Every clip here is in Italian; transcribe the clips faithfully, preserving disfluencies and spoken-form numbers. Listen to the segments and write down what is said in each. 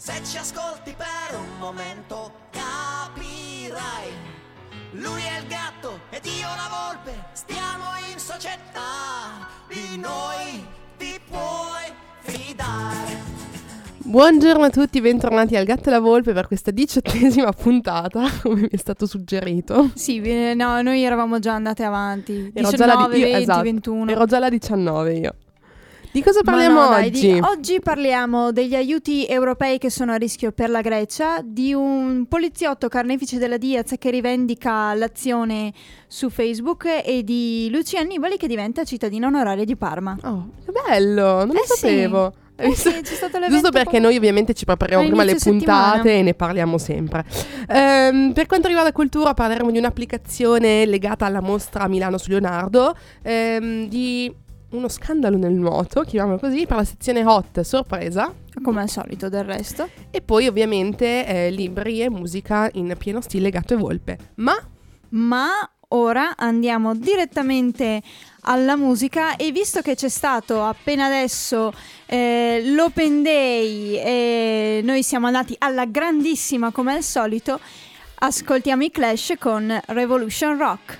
Se ci ascolti per un momento capirai. Lui è il gatto ed io la volpe, stiamo in società, di noi ti puoi fidare. Buongiorno a tutti, bentornati al Gatto e la Volpe per questa diciottesima puntata, come mi è stato suggerito. Sì, no, noi eravamo già andate avanti, Ero diciannove, già la di- io, venti, esatto, ventuno. Ero già alla diciannove io. Di cosa parliamo no, dai, oggi? Di, oggi parliamo degli aiuti europei che sono a rischio per la Grecia, di un poliziotto carnefice della Diaz che rivendica l'azione su Facebook e di Lucia Annibali che diventa cittadina onoraria di Parma. Oh, che bello, non Eh lo sapevo. Sì. Eh sì, c'è stato Giusto perché noi ovviamente ci prepariamo prima le puntate settimana. E ne parliamo sempre. Ehm, per quanto riguarda cultura parleremo di un'applicazione legata alla mostra Milano su Leonardo, ehm, di uno scandalo nel nuoto, chiamiamolo così, per la sezione hot, sorpresa. Come al solito del resto. E poi ovviamente eh, libri e musica in pieno stile Gatto e Volpe. Ma... Ma... Ora andiamo direttamente alla musica e visto che c'è stato appena adesso eh, l'Open Day e noi siamo andati alla grandissima come al solito, ascoltiamo i Clash con Revolution Rock.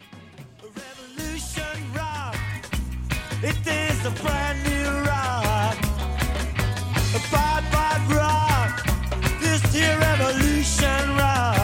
Revolution Rock, it is a brand new rock, a bad bad rock, this here Revolution Rock.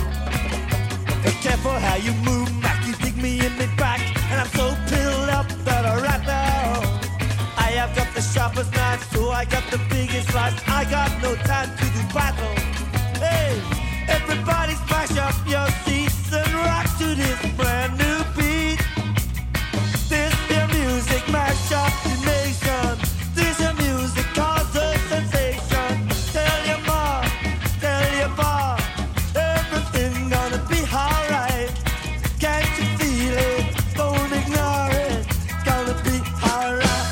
Careful how you move, Mac, you dig me in the back, and I'm so filled up that I right now. I have got the sharpest knife, so I got the biggest slice. I got no time to do battle. Hey, everybody smash up your seats and rock to this brand new beat. This your music mash up the nation. This your music cause a sensation. Tell your mom, tell your pa, everything gonna be alright. Can't you feel it? Don't ignore it. It's gonna be alright.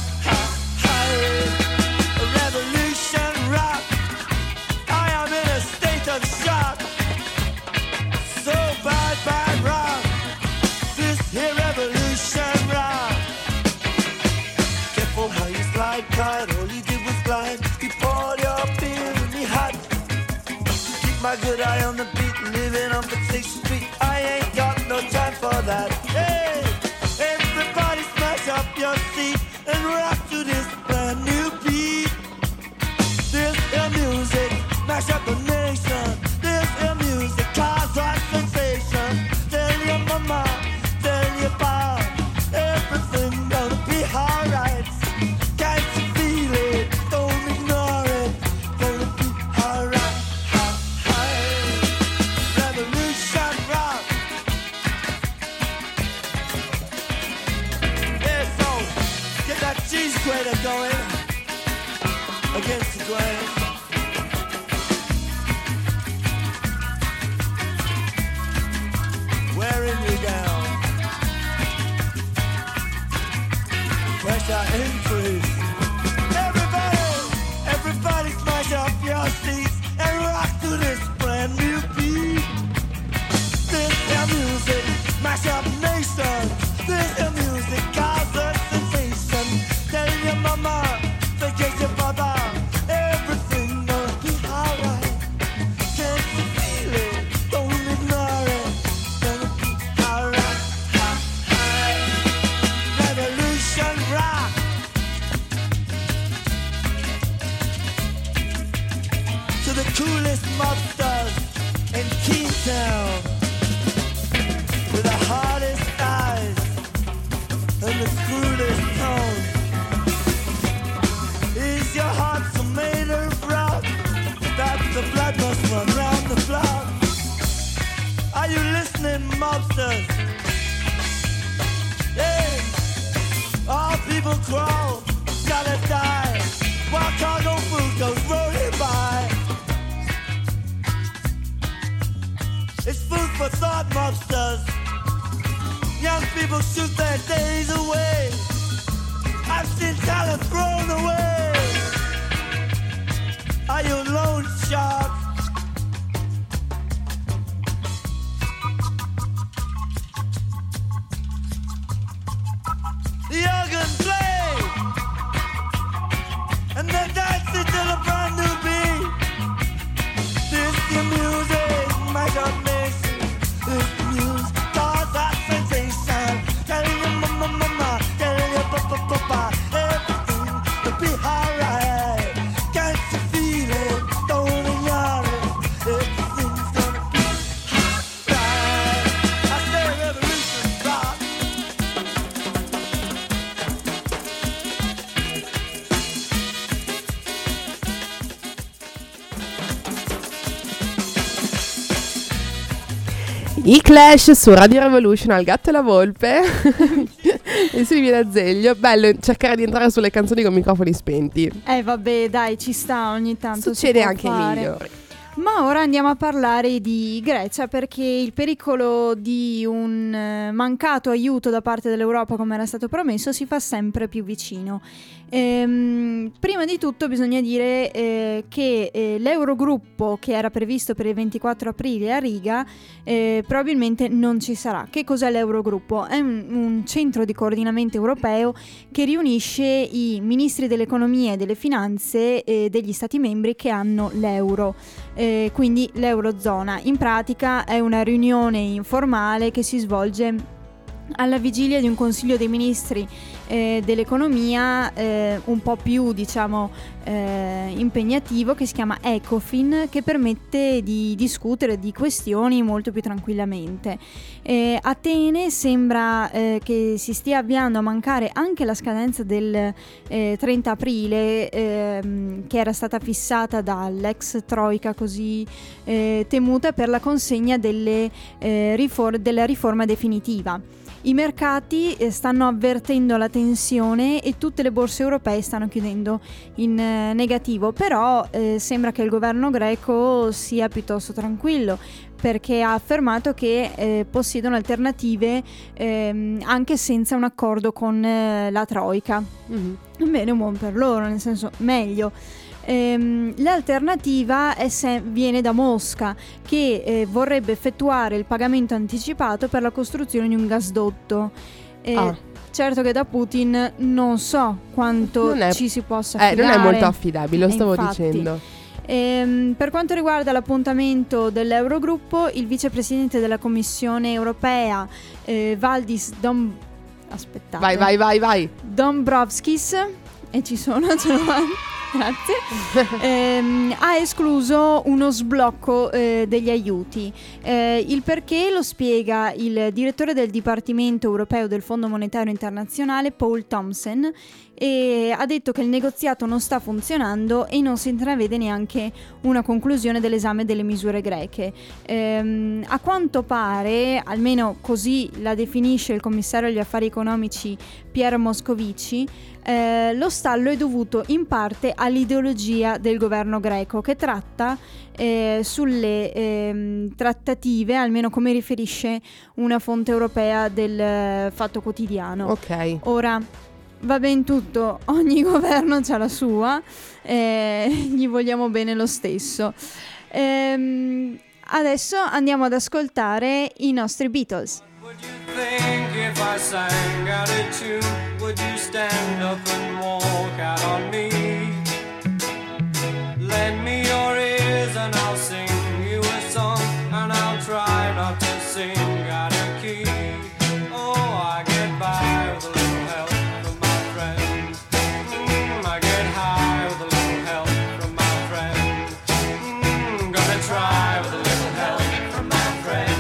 A revolution rock. I am in a state of shock. So bad, bad rock. This here revolution rock. Careful how you slide, Clyde. All you did was glide. You poured your beer in me hot. Keep my good eye on the beat, living on Sixth Street. I ain't got no time for that. Hey, everybody smash up your seat and rock to this brand new beat. This is music, smash up the nation. This is music, cause a sensation. Tell your mama, tell your pa, everything gonna be alright. Can't you feel it? Don't ignore it. Gonna be alright. Revolution rock. Yeah, so get that cheese grater going against the grain. Wearing you down. Pressure increase. Everybody, everybody smash up your seats and rock to this brand new beat. This is music, mash up nation. This is music, cause a sensation. Tell your mama, forget your father, everything gonna be alright. Can't you feel it? Don't ignore it. Gonna be alright. Revolution rock. To the coolest mobsters in Kingstown, with the hardest eyes and the cruelest tone. Is your heart so made of rock that the blood must run round the block? Are you listening, mobsters? Hey, all people crawl, gotta die, while cargo food goes rolling by. It's food for thought, mobsters. Young people shoot their days away. I've seen talent thrown away. Are you loan shark? The organ play, and they're dancing to the brand new beat. I Clash su Radio Revolution, al gatto e la volpe e Silvia D'Azeglio. Bello cercare di entrare sulle canzoni con microfoni spenti. Eh vabbè, dai, ci sta ogni tanto. Succede anche ai migliori. Ma ora andiamo a parlare di Grecia, perché il pericolo di un eh, mancato aiuto da parte dell'Europa, come era stato promesso, si fa sempre più vicino. Ehm, prima di tutto bisogna dire eh, che eh, l'Eurogruppo, che era previsto per il ventiquattro aprile a Riga, eh, probabilmente non ci sarà. Che cos'è l'Eurogruppo? È un, un centro di coordinamento europeo che riunisce i ministri dell'economia e delle finanze eh, degli stati membri che hanno l'euro. Eh, quindi l'Eurozona. In pratica è una riunione informale che si svolge alla vigilia di un consiglio dei ministri eh, dell'economia eh, un po' più, diciamo, eh, impegnativo, che si chiama Ecofin, che permette di discutere di questioni molto più tranquillamente. Eh, Atene sembra eh, che si stia avviando a mancare anche la scadenza del eh, trenta aprile, ehm, che era stata fissata dall'ex Troika così eh, temuta per la consegna delle, eh, rifor- della riforma definitiva. I mercati eh, stanno avvertendo la tensione e tutte le borse europee stanno chiudendo in eh, negativo, però eh, sembra che il governo greco sia piuttosto tranquillo, perché ha affermato che eh, possiedono alternative ehm, anche senza un accordo con eh, la Troika. Mm-hmm. Bene, un buon per loro, nel senso meglio. Ehm, l'alternativa è se viene da Mosca, che eh, vorrebbe effettuare il pagamento anticipato per la costruzione di un gasdotto. Eh, ah. Certo che da Putin non so quanto è, ci si possa affidare. Eh, non è molto affidabile, lo stavo infatti, dicendo. Ehm, per quanto riguarda l'appuntamento dell'Eurogruppo, il vicepresidente della Commissione europea eh, Valdis Dom... aspettate vai vai vai vai Dombrovskis, e ci sono, ce l'ho grazie, ehm, ha escluso uno sblocco eh, degli aiuti. Eh, il perché lo spiega il direttore del Dipartimento Europeo del Fondo Monetario Internazionale, Paul Thompson, e ha detto che il negoziato non sta funzionando e non si intravede neanche una conclusione dell'esame delle misure greche. Ehm, a quanto pare, almeno così la definisce il commissario agli affari economici Pierre Moscovici, eh, lo stallo è dovuto in parte all'ideologia del governo greco, che tratta eh, sulle eh, trattative, almeno come riferisce una fonte europea del eh, Fatto Quotidiano. Ok. Ora, va ben tutto, ogni governo c'ha la sua, eh, gli vogliamo bene lo stesso. Ehm, adesso andiamo ad ascoltare i nostri Beatles. Would you think if I sang out a tune, would you stand up and walk out on me? Lend me your ears and I'll sing you a song, and I'll try not to sing out of key. Oh, I get by with a little help from my friends. Mm, I get high with a little help from my friends. Mm, gonna try with a little help from my friends.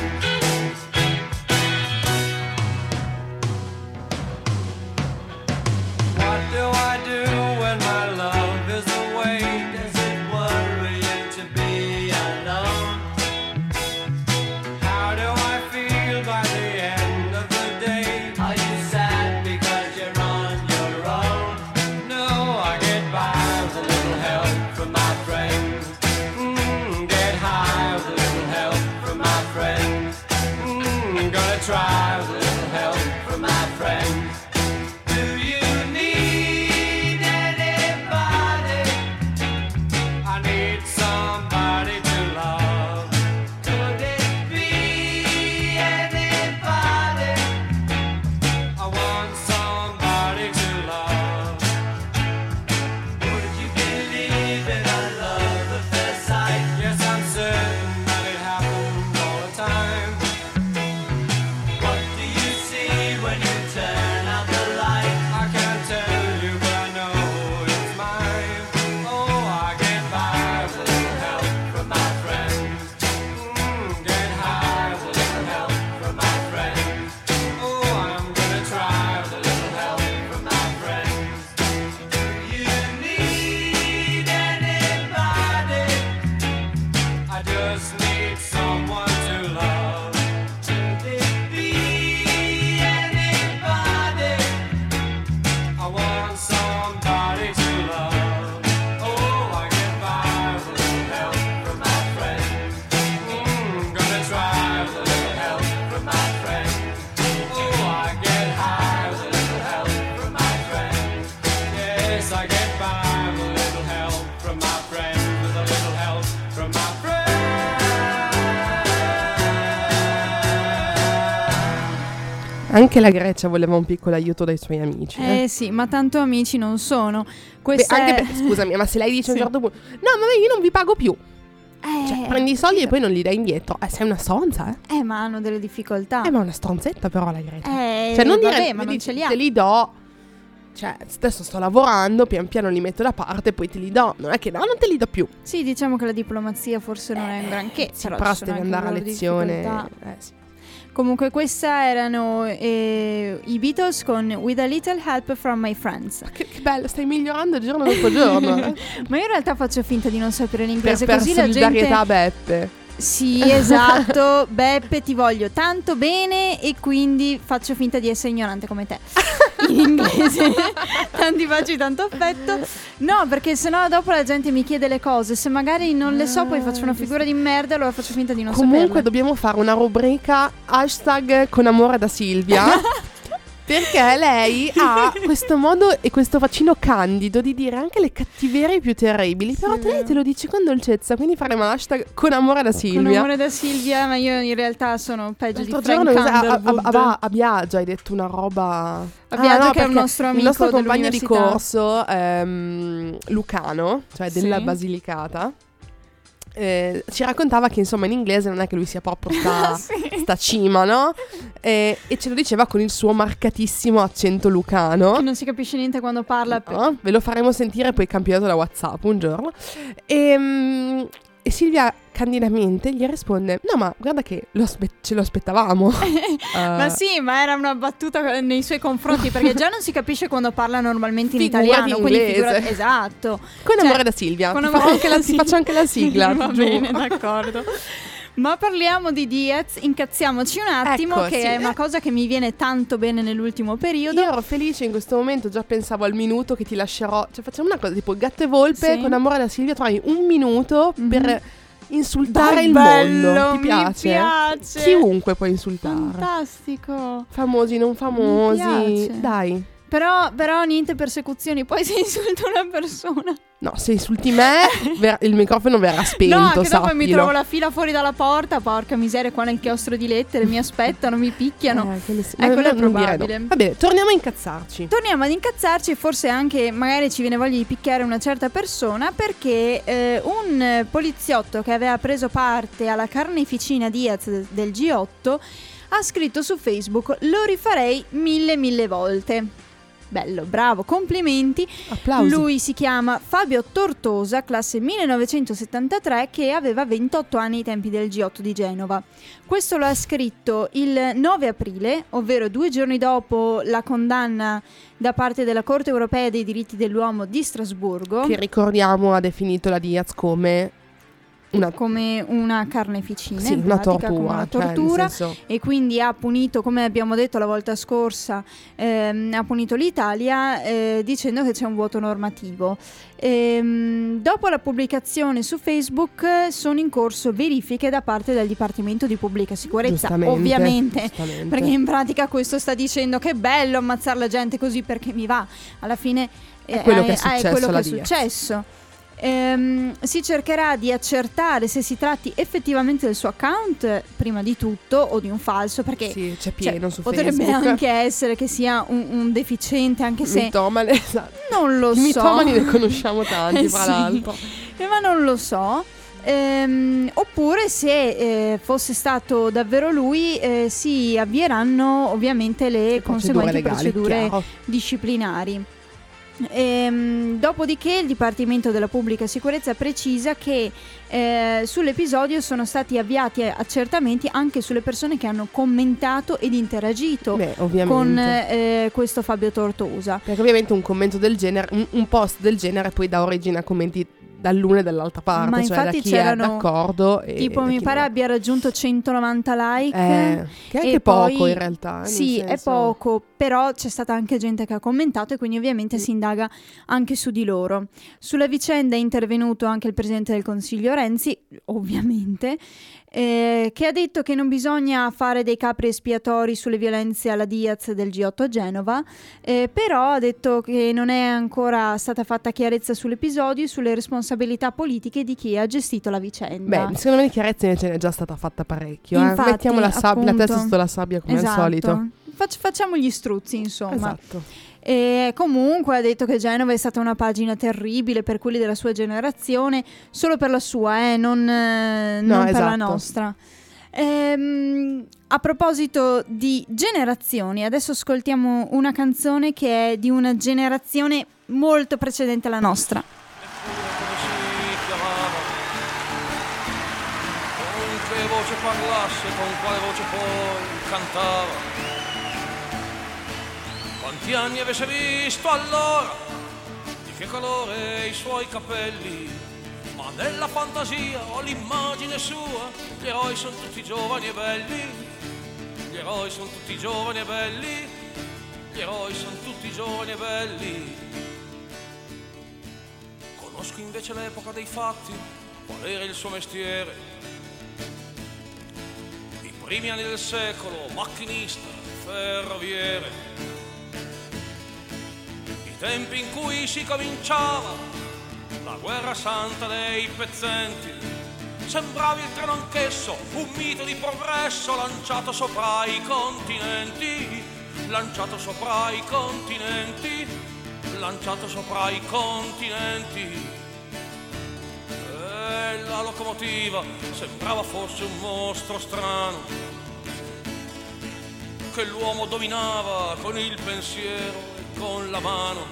What do Yes, I get by with a little help from my friends, with a little help from my friends. Anche la Grecia voleva un piccolo aiuto dai suoi amici. Eh, eh sì, ma tanto amici non sono. Questa Beh, anche è... perché, scusami, ma se lei dice a un Sì. certo punto: no, ma io non vi pago più. Eh, Cioè, prendi i soldi e poi non li dai indietro. Eh, sei una stronza, eh. eh, ma hanno delle difficoltà. Eh, ma è una stronzetta però la Grecia. Eh, Cioè, non vabbè, dire, ma vedi, non ce li ha. te li do. Cioè, adesso sto lavorando, pian piano li metto da parte e poi te li do. Non è che no, non te li do più. Sì, diciamo che la diplomazia forse non è un granché. Sì, però però ci sono devi anche andare a loro lezione. difficoltà. Eh, sì. Comunque questa erano eh, i Beatles con With a Little Help from My Friends. Che, che bello, stai migliorando giorno dopo giorno. eh. Ma io in realtà faccio finta di non sapere per l'inglese, per così la solidarietà gente... a Beppe. Sì, esatto. Beppe, ti voglio tanto bene e quindi faccio finta di essere ignorante come te in inglese. Tanti baci, tanto affetto. No, perché sennò dopo la gente mi chiede le cose. Se magari non le so, poi faccio una figura di merda, allora faccio finta di non Comunque saperle. dobbiamo fare una rubrica hashtag con amore da Silvia. Perché lei ha questo modo e questo vaccino candido di dire anche le cattiverie più terribili. Però te lei te lo dici con dolcezza. Quindi faremo l'hashtag con amore da Silvia. Con amore da Silvia, ma io in realtà sono peggio di L'altro Frank giorno a, a, Underwood. a, a Biagio hai detto una roba. A Biagio, che è un perché nostro amico il nostro compagno di dell'università. corso, ehm, Lucano, cioè della Sì. Basilicata, eh, ci raccontava che insomma in inglese non è che lui sia proprio sta, Sì. sta cima, no? E, e ce lo diceva con il suo marcatissimo accento lucano. Che non si capisce niente quando parla. per- No, ve lo faremo sentire poi campionato da WhatsApp un giorno. E, mm, e Silvia candidamente gli risponde: no, ma guarda che lo aspe- ce lo aspettavamo. Ma Eh, sì, ma era una battuta nei suoi confronti, perché già non si capisce quando parla normalmente in Figurati italiano. Quindi inglese. figura- esatto. Con Cioè, amore da Silvia. con Ti, amore fa anche la- da ti Silvia. faccio anche la sigla. Va ti giuro. bene, d'accordo. Ma parliamo di Diaz, incazziamoci un attimo, Ecco, che sì. è una cosa che mi viene tanto bene nell'ultimo periodo. Io ero felice in questo momento, già pensavo al minuto che ti lascerò. Cioè, facciamo una cosa tipo Gatto e Volpe Sì. con amore da Silvia. Trovi un minuto Mhm. per insultare Dai, il bello, mondo. Ti mi piace? piace. Chiunque puoi insultare. Fantastico. Famosi, non famosi. piace. Dai. Però, però niente persecuzioni, poi se insulta una persona. No, se insulti me, ver- il microfono verrà spento. No, che dopo sappilo. mi trovo la fila fuori dalla porta. Porca miseria, qua nel chiostro di lettere mi aspettano, mi picchiano. Eh, quello sì. Eh, quello è non dire probabile. no. Va bene, torniamo a incazzarci. Torniamo ad incazzarci, forse anche magari ci viene voglia di picchiare una certa persona, perché eh, un poliziotto che aveva preso parte alla carneficina Diaz del- del G otto ha scritto su Facebook: lo rifarei mille mille volte. Bello, bravo, complimenti. Applausi. Lui si chiama Fabio Tortosa, classe millenovecentosettantatré, che aveva ventotto anni ai tempi del G otto di Genova. Questo lo ha scritto il nove aprile, ovvero due giorni dopo la condanna da parte della Corte Europea dei diritti dell'uomo di Strasburgo, Che ricordiamo ha definito la Diaz come una, come una carneficina, sì, in una pratica, tortura. come una cioè, nel tortura. senso- E quindi ha punito, come abbiamo detto la volta scorsa, ehm, ha punito l'Italia eh, dicendo che c'è un vuoto normativo. Ehm, dopo la pubblicazione su Facebook eh, sono in corso verifiche da parte del Dipartimento di Pubblica Sicurezza, Giustamente, ovviamente, giustamente. perché in pratica questo sta dicendo che è bello ammazzare la gente così perché mi va. Alla fine È quello che è eh, successo quello alla che è Diaz. successo. Ehm, si cercherà di accertare se si tratti effettivamente del suo account, prima di tutto, o di un falso, perché Sì, c'è cioè, pieno su potrebbe Facebook. anche essere che sia un, un deficiente, anche se Mitomane, esatto. non lo I so. mitomani ne conosciamo tanti, Eh fra sì. l'altro. Eh, ma non lo so. Ehm, oppure se eh, fosse stato davvero lui, eh, si avvieranno ovviamente le conseguenti legali, procedure chiaro. disciplinari. Ehm, dopodiché il Dipartimento della Pubblica Sicurezza precisa che eh, sull'episodio sono stati avviati accertamenti anche sulle persone che hanno commentato ed interagito Beh, ovviamente. con eh, questo Fabio Tortosa. Perché ovviamente un commento del genere, un, un post del genere poi dà origine a commenti dall'una e dall'altra parte, Ma cioè da infatti chi c'erano è d'accordo e Tipo da mi chi pare no. abbia raggiunto centonovanta like. Eh, che è e anche poi- poco in realtà. nel Sì, è senso- poco, però c'è stata anche gente che ha commentato e quindi ovviamente Mm. si indaga anche su di loro. Sulla vicenda è intervenuto anche il Presidente del Consiglio Renzi, ovviamente, eh, che ha detto che non bisogna fare dei capri espiatori sulle violenze alla Diaz del G otto a Genova, eh, però ha detto che non è ancora stata fatta chiarezza sull'episodio e sulle responsabilità politiche di chi ha gestito la vicenda. Beh, secondo me di chiarezza invece ne è già stata fatta parecchio. Eh? Infatti, Mettiamo la, sab- la appunto, testa sotto la sabbia come esatto. al solito. Fac- facciamo gli struzzi, insomma. Esatto. E comunque ha detto che Genova è stata una pagina terribile per quelli della sua generazione, solo per la sua, eh, non, eh, No, non per esatto. la nostra. Ehm, a proposito di generazioni, adesso ascoltiamo una canzone che è di una generazione molto precedente alla nostra. Come si chiamava, con che voce parlasse, con quale voce poi cantava. Quanti anni avesse visto allora, di che colore i suoi capelli, ma nella fantasia ho l'immagine sua, gli eroi sono tutti giovani e belli, gli eroi sono tutti giovani e belli, gli eroi sono tutti giovani e belli. Conosco invece l'epoca dei fatti, qual era il suo mestiere, i primi anni del secolo, macchinista, ferroviere, tempi in cui si cominciava la guerra santa dei pezzenti. Sembravi il treno anch'esso, un mito di progresso lanciato sopra i continenti, lanciato sopra i continenti, lanciato sopra i continenti. E la locomotiva sembrava fosse un mostro strano che l'uomo dominava con il pensiero, con la mano,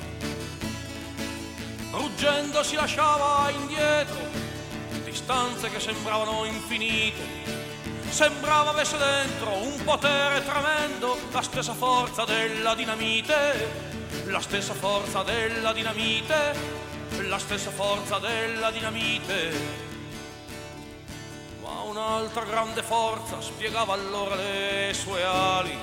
ruggendo si lasciava indietro distanze che sembravano infinite, sembrava avesse dentro un potere tremendo, la stessa forza della dinamite, la stessa forza della dinamite, la stessa forza della dinamite. Ma un'altra grande forza spiegava allora le sue ali,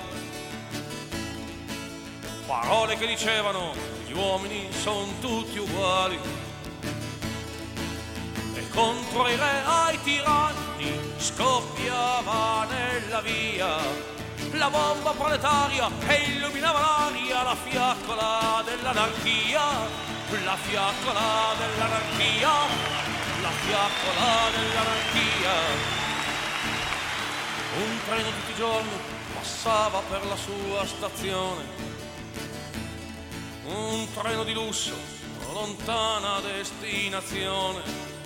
parole che dicevano gli uomini sono tutti uguali, e contro i re, ai tiranni scoppiava nella via la bomba proletaria che illuminava l'aria, la fiaccola dell'anarchia, la fiaccola dell'anarchia, la fiaccola dell'anarchia. Un treno tutti i giorni passava per la sua stazione, un treno di lusso, lontana destinazione.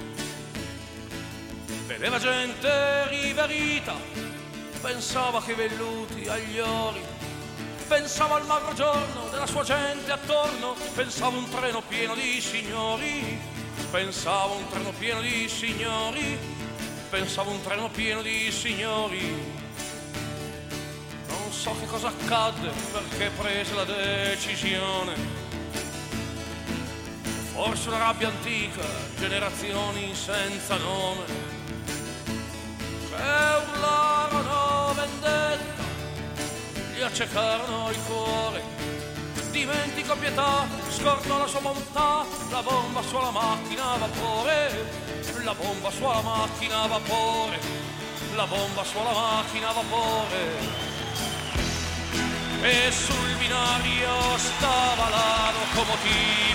Vedeva gente riverita, pensava che i velluti agli ori, pensava al magro giorno della sua gente attorno, pensava un treno pieno di signori, pensava un treno pieno di signori, pensava un treno pieno di signori. Non so che cosa accadde, perché prese la decisione. Forse una rabbia antica, generazioni senza nome, che urlarono vendetta, gli accecarono il cuore. Dimentico pietà, scordò la sua bontà, la bomba sulla macchina a vapore, la bomba sulla macchina a vapore, la bomba sulla macchina a vapore. E sul binario stava la locomotiva,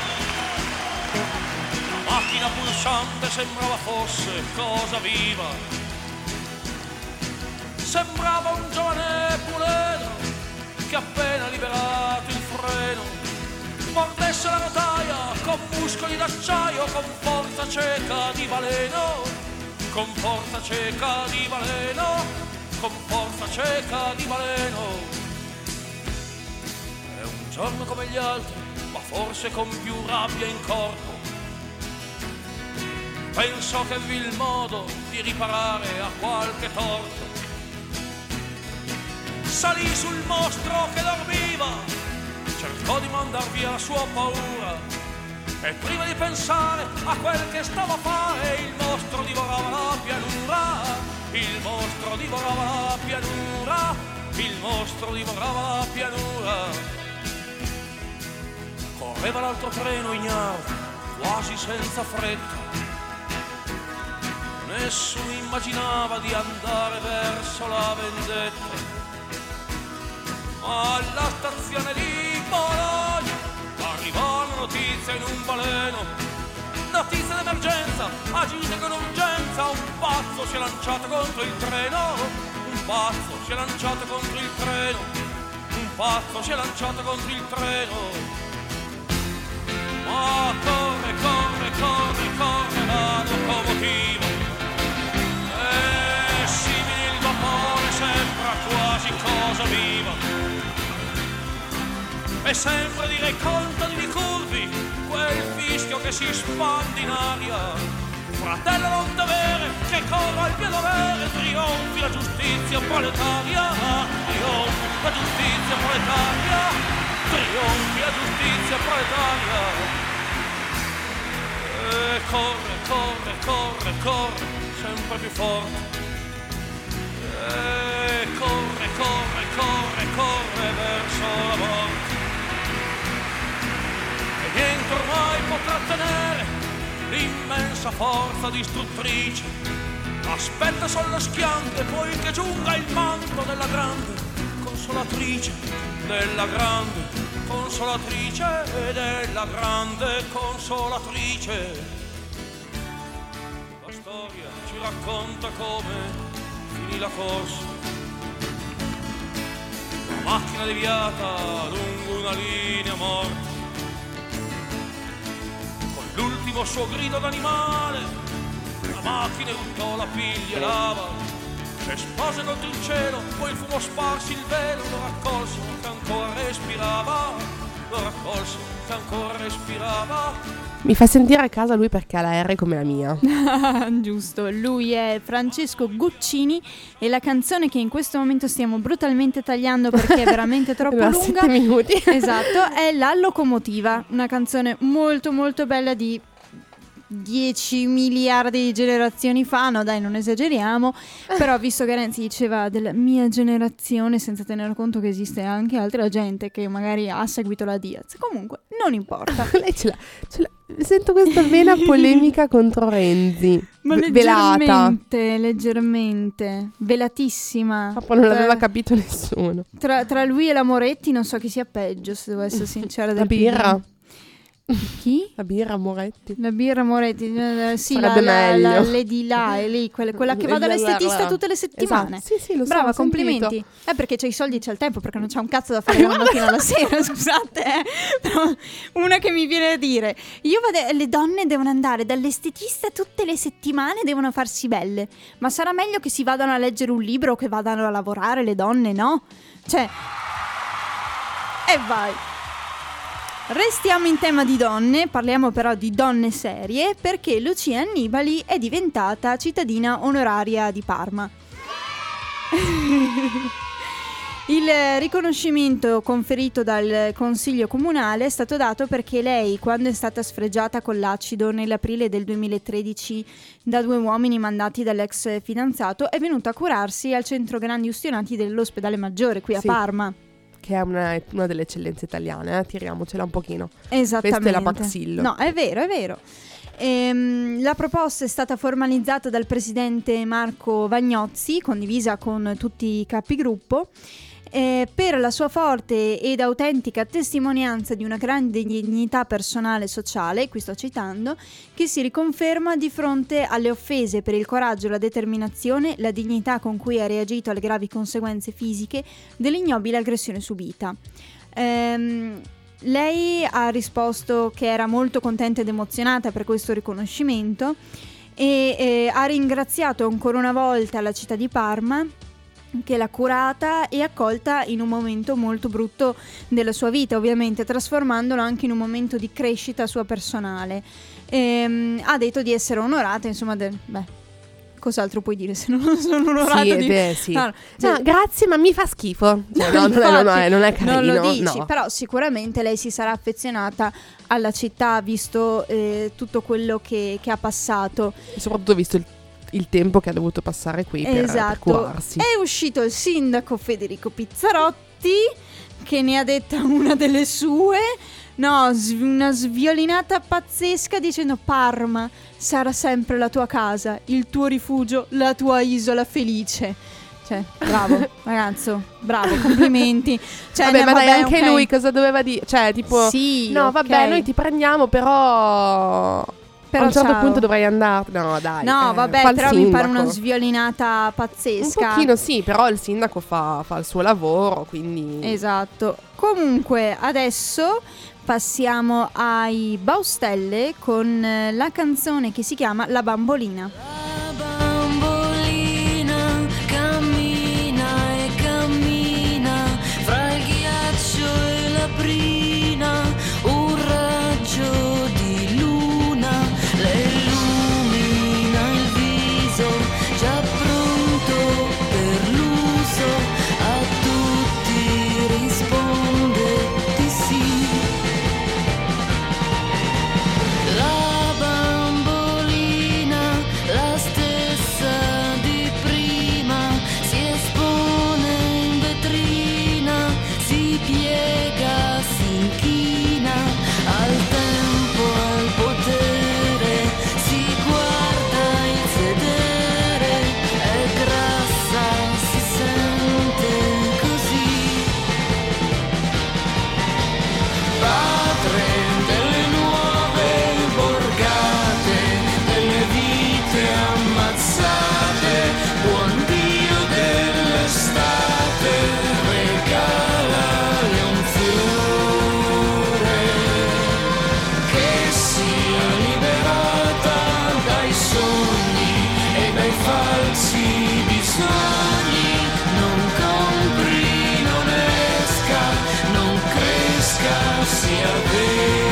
la macchina pulsante sembrava fosse cosa viva, sembrava un giovane puledro che appena liberato il freno mordesse la rotaia con muscoli d'acciaio, con forza cieca di baleno, con forza cieca di baleno, con forza cieca di baleno. Giorno come gli altri, ma forse con più rabbia in corpo, pensò che vi il modo di riparare a qualche torto. Salì sul mostro che dormiva, cercò di mandar via la sua paura, e prima di pensare a quel che stava a fare, il mostro divorava la pianura, il mostro divorava la pianura, il mostro divorava la pianura. Correva l'altro treno ignaro, quasi senza fretta, Nessuno immaginava di andare verso la vendetta. Alla stazione di Bologna arrivò la notizia in un baleno. Notizia d'emergenza, agite con urgenza. Un pazzo si è lanciato contro il treno. Un pazzo si è lanciato contro il treno. Un pazzo si è lanciato contro il treno. Ma corre, corre, corre, corre la locomotiva. E simile il vapore sembra quasi cosa viva. E sembra dire contadini curvi quel fischio che si spande in aria. Fratello non t'avere, che corra al mio dovere. Trionfi la giustizia proletaria. Trionfi la giustizia proletaria. Trionfi la giustizia proletaria. E corre, corre, corre, corre, sempre più forte. E corre, corre, corre, corre verso la morte. E niente ormai potrà tenere l'immensa forza distruttrice. Aspetta sullo schianto e poi che giunga il manto della grande consolatrice, della grande consolatrice, della grande consolatrice. La storia ci racconta come finì la corsa. La macchina deviata lungo una linea morta. L'ultimo suo grido d'animale, la macchina urtò la piglia e lava, esplose contro il cielo, poi il fumo sparsi il velo, lo raccolse che ancora respirava, lo raccolse che ancora respirava. Mi fa sentire a casa lui perché ha la R come la mia. Giusto, lui è Francesco Guccini e la canzone che in questo momento stiamo brutalmente tagliando perché è veramente troppo lunga, sette minuti. Esatto, è La Locomotiva, una canzone molto molto bella di dieci miliardi di generazioni fa, no dai non esageriamo, però visto che Renzi diceva della mia generazione senza tenere conto che esiste anche altra gente che magari ha seguito la Diaz, comunque non importa. Lei ce l'ha, ce l'ha. Sento questa vena polemica contro Renzi. Ma v- leggermente, velata. leggermente, velatissima. Ma poi non Tra- l'aveva capito nessuno. Tra, tra lui e la Moretti non so chi sia peggio, se devo essere sincera. La del birra. P D. Chi? La birra Moretti. La birra Moretti, eh, sì, la, Sarebbe la, la meglio. Lady là, è lì, quella, quella che va dall'estetista tutte le settimane. Esatto. Sì, sì, lo so, Brava, ho sentito. complimenti. È perché c'è i soldi e c'è il tempo, perché non c'è un cazzo da fare dalla mattina alla sera, scusate. Eh. Però una che mi viene a dire, io vado, le donne devono andare dall'estetista tutte le settimane, devono farsi belle. Ma sarà meglio che si vadano a leggere un libro o che vadano a lavorare le donne, no? Cioè, e vai. Restiamo in tema di donne, parliamo però di donne serie, perché Lucia Annibali è diventata cittadina onoraria di Parma. Il riconoscimento conferito dal Consiglio Comunale è stato dato perché lei, quando è stata sfregiata con l'acido nell'aprile del duemilatredici da due uomini mandati dall'ex fidanzato, è venuta a curarsi al centro grandi ustionati dell'ospedale Maggiore qui a Sì. Parma. Che è una, una delle eccellenze italiane, eh? Tiriamocela un pochino. Esattamente. Questa è la Paxillo. No, è vero, è vero. Ehm, la proposta è stata formalizzata dal presidente Marco Vagnozzi, condivisa con tutti i capigruppo, eh, per la sua forte ed autentica testimonianza di una grande dignità personale e sociale, qui sto citando, che si riconferma di fronte alle offese per il coraggio, la determinazione, la dignità con cui ha reagito alle gravi conseguenze fisiche dell'ignobile aggressione subita. Ehm, lei ha risposto che era molto contenta ed emozionata per questo riconoscimento e eh, ha ringraziato ancora una volta la città di Parma, che l'ha curata e accolta in un momento molto brutto della sua vita, ovviamente trasformandolo anche in un momento di crescita sua personale. Ehm, ha detto di essere onorata, insomma, de- beh, cos'altro puoi dire se non sono onorata Sì, di... beh, sì. No, cioè- No, grazie, ma mi fa schifo. Cioè, no, non, è, non, è, non è carino. non lo dici, no. però sicuramente lei si sarà affezionata alla città, visto eh, tutto quello che, che ha passato. E soprattutto visto il, il tempo che ha dovuto passare qui per, per Esatto. curarsi. È uscito il sindaco Federico Pizzarotti, che ne ha detta una delle sue. No, sv- una sviolinata pazzesca dicendo: Parma sarà sempre la tua casa, il tuo rifugio, la tua isola felice. Cioè, bravo, ragazzo, bravo, complimenti. Cioè, vabbè, no, ma vabbè, dai, anche ok. lui cosa doveva dire? Cioè, tipo, Sì, no, ok. vabbè, noi ti prendiamo, però... Però a un certo ciao. punto dovrai andare. No, dai. No, eh, vabbè, fa il però mi pare sindaco. una sviolinata Un pazzesca. pochino sì, però il sindaco fa, fa il suo lavoro, quindi... Esatto. Comunque, adesso passiamo ai Baustelle con eh, la canzone che si chiama La Bambolina. La bambolina cammina e cammina fra il ghiaccio e la brina, un raggio di luna le illumina il viso, già pronto per l'uso, a tutti risponde di sì. La bambolina, la stessa di prima, si espone in vetrina, si piega, si inchina al tempo, al potere, si guarda il sedere, è grassa, si sente così. Padre delle nuove borgate, delle vite ammazzate, buon Dio dell'estate, regalale un fiore che sia liberata dai sogni e dai falsi bisogni, non compri, non esca, non cresca, sia vera.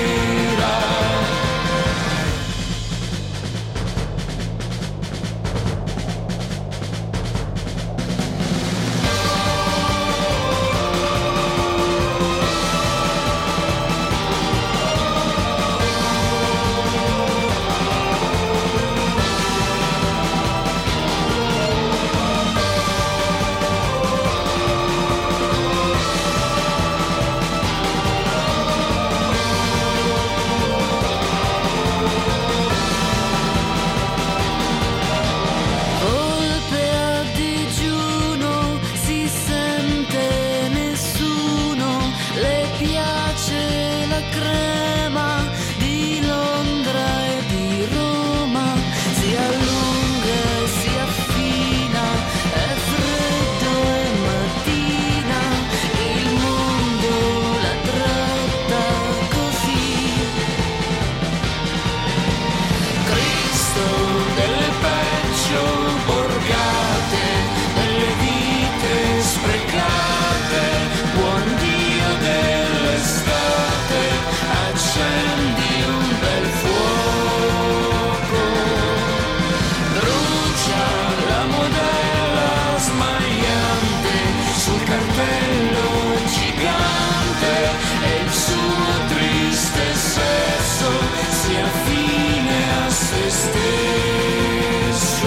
Volpe a digiuno, si sente nessuno, le piace la crema di Londra e di Roma, si allunga e si affina, è freddo e mattina, il mondo la tratta così. Cristo delle peggio borgate, delle vite sprecate, buon Dio dell'estate, accendi un bel fuoco, brucia la modella smagliante sul cartello gigante e il suo triste sesso sia fine a se stesso.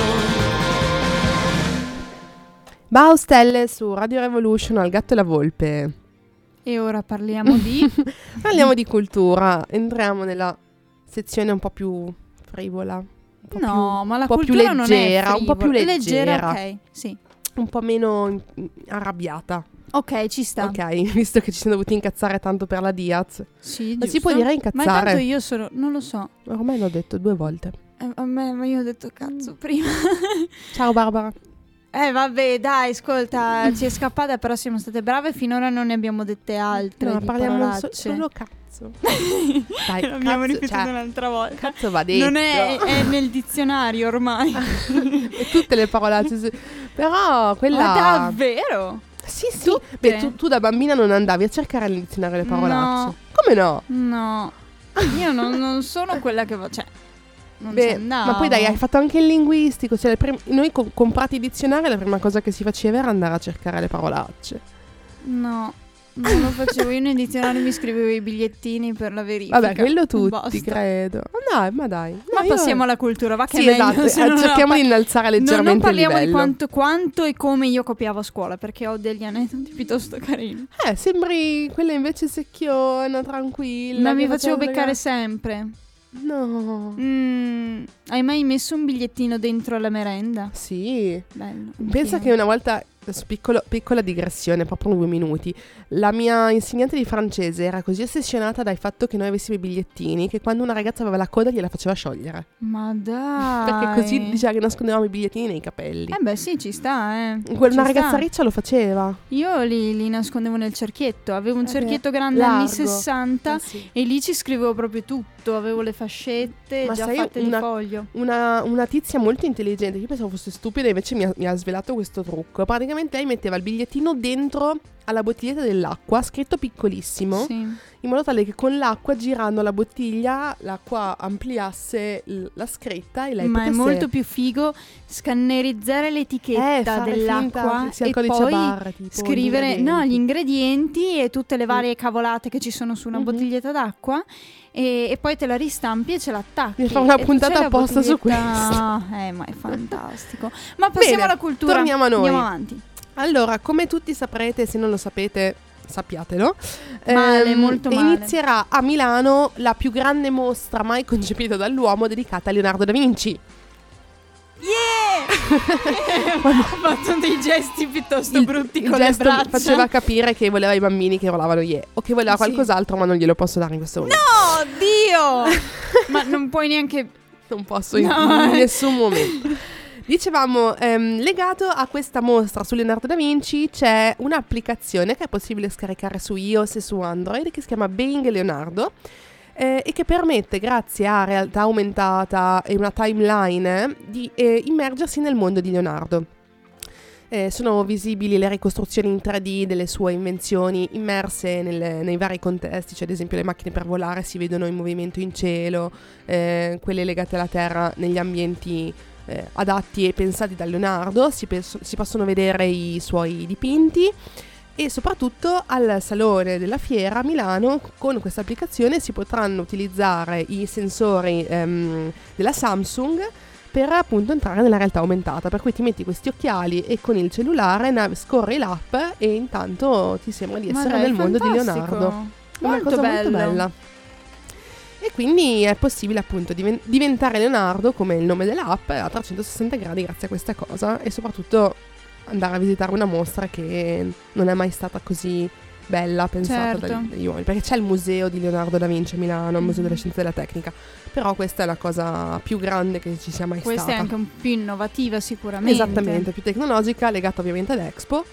Baustelle su Radio Revolution al Gatto e la Volpe. E ora parliamo di... Parliamo di cultura, entriamo nella sezione un po' più frivola, un po' No, più, ma la un po' più cultura non è leggera, un po' più frivola. leggera, ok, sì. un po' meno in- arrabbiata. Ok, ci sta. Ok, visto che ci siamo dovuti incazzare tanto per la Diaz. Sì, Ma si giusto. può dire Ma incazzare? intanto io sono... non lo so. Ormai l'ho detto due volte. Eh, a me, ma io ho detto cazzo prima. Ciao Barbara. Eh vabbè, dai, ascolta, ci è scappata, però siamo state brave, finora non ne abbiamo dette altre No, di parliamo so- parolacce. solo cazzo. Dai, L'abbiamo cazzo, ripetuto cioè, un'altra volta. cazzo va detto. Non è, è nel dizionario ormai. E tutte le parolacce. sì. Però quella... Ma davvero? Sì, sì. Tutte? Beh, tu, tu da bambina non andavi a cercare nel dizionario le parolacce. No. Come no? No, io non, non sono quella che va, cioè, non ci Beh, andavo. ma poi dai, hai fatto anche il linguistico. Cioè, le prim- noi co- comprati i dizionari, la prima cosa che si faceva era andare a cercare le parolacce. No, Non lo facevo, io nel dizionario mi scrivevo i bigliettini per la verifica. Vabbè, quello tutti, Basta. credo. Ma dai, ma dai. No, Ma io- passiamo alla cultura, va che Sì, è meglio, esatto, se eh, non cerchiamo no, di innalzare non- leggermente non il parliamo livello. di quanto, quanto e come io copiavo a scuola, perché ho degli aneddoti piuttosto carini. Eh, sembri quella invece secchiona, tranquilla. Ma che mi facevo faceva beccare le- sempre. No. Mm, hai mai messo un bigliettino dentro alla merenda? Sì. Bello. Pensa anch'io. che una volta, adesso piccolo- piccola digressione, proprio due minuti, la mia insegnante di francese era così ossessionata dal fatto che noi avessimo i bigliettini che quando una ragazza aveva la coda gliela faceva sciogliere. Ma dai. Perché così diceva che nascondevamo i bigliettini nei capelli. Eh beh sì, ci sta, eh. Quella- Ci una ragazza sta. riccia lo faceva. Io li, li nascondevo nel cerchietto. Avevo un Eh cerchietto beh, grande largo. anni sessanta Eh sì. e lì ci scrivevo proprio tutto. Avevo le fascette Ma già sai, fatte una- di foglio. Una, una tizia molto intelligente, io pensavo fosse stupida, invece mi ha, mi ha svelato questo trucco. Praticamente lei metteva il bigliettino dentro alla bottiglietta dell'acqua, scritto piccolissimo, Sì. in modo tale che con l'acqua, girando la bottiglia, l'acqua ampliasse l- la scritta e lei Ma è potesse... molto più figo scannerizzare l'etichetta Eh, fare dell'acqua finta che sia il e codice poi barra, tipo, scrivere gli no, ingredienti. gli ingredienti e tutte le varie cavolate che ci sono su una Mhm. bottiglietta d'acqua e, e poi te la ristampi e ce l'attacchi. Mi fa una E tu puntata c'hai la apposta su bottiglietta- Eh, ma è fantastico. Ma passiamo Bene, alla cultura. torniamo a noi. Andiamo avanti. Allora, come tutti saprete, se non lo sapete, sappiatelo. Male, ehm, molto male. Inizierà a Milano la più grande mostra mai concepita dall'uomo dedicata a Leonardo da Vinci. Yeah! Ho fatto dei gesti piuttosto Il- brutti il con gesto le braccia. faceva capire che voleva i bambini che urlavano yeah, o che voleva Sì. qualcos'altro, ma non glielo posso dare in questo momento. Oh, Dio! Ma non puoi neanche... Non posso in, No. in nessun momento. Dicevamo, ehm, legato a questa mostra su Leonardo da Vinci c'è un'applicazione che è possibile scaricare su iOS e su Android che si chiama Being Leonardo eh, e che permette, grazie a realtà aumentata e una timeline, di eh, immergersi nel mondo di Leonardo. Eh, sono visibili le ricostruzioni in tre D delle sue invenzioni immerse nelle- nei vari contesti, cioè ad esempio le macchine per volare si vedono in movimento in cielo, eh, quelle legate alla terra negli ambienti eh, adatti e pensati da Leonardo, si, pes- si possono vedere i suoi dipinti e soprattutto al Salone della Fiera a Milano con questa applicazione si potranno utilizzare i sensori ehm, della Samsung per appunto entrare nella realtà aumentata, per cui ti metti questi occhiali e con il cellulare nav- scorri l'app e intanto ti sembra di Ma essere dai, nel mondo di fantastico. Leonardo. È una Molto cosa bello. molto bella. E quindi è possibile appunto diven- diventare Leonardo, come il nome dell'app, a trecentosessanta gradi grazie a questa cosa e soprattutto andare a visitare una mostra che non è mai stata così bella pensata Certo. dagli, dagli uomini, perché c'è il museo di Leonardo da Vinci a Milano, il museo delle scienze della tecnica, però questa è la cosa più grande che ci sia mai Questa stata. è anche un più innovativa sicuramente. Esattamente, più tecnologica, legata ovviamente ad Expo.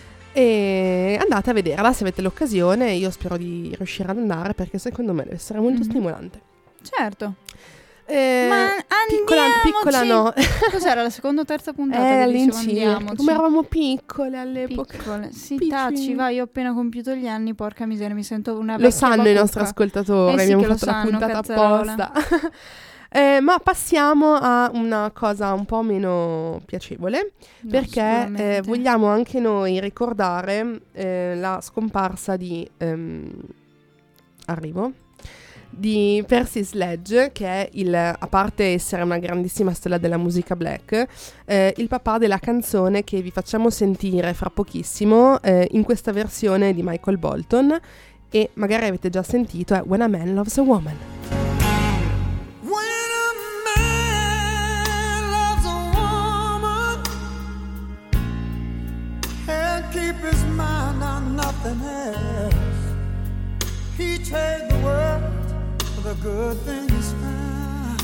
E andate a vederla se avete l'occasione. Io spero di riuscire ad andare perché secondo me deve essere molto Mhm. stimolante. Certo. Eh, Ma piccola, piccola no. Cos'era la seconda o terza puntata? Eh, che dicevo all'incirca. andiamoci? Come eravamo piccole all'epoca. Piccole. Sì, Piccini. taci, va, io ho appena compiuto gli anni, porca miseria, mi sento una Lo vecchia sanno i bacucca. nostri ascoltatori, Eh sì abbiamo che lo fatto la sanno, puntata cazzarola. apposta. Eh, ma passiamo a una cosa un po' meno piacevole, No, perché sicuramente. eh, vogliamo anche noi ricordare eh, la scomparsa di ehm, arrivo di Percy Sledge, che è il, a parte essere una grandissima stella della musica black, eh, il papà della canzone che vi facciamo sentire fra pochissimo eh, in questa versione di Michael Bolton, e magari avete già sentito, è When a Man Loves a Woman. When a man loves a woman, can't keep his mind on nothing else. He trades the world for the good things found.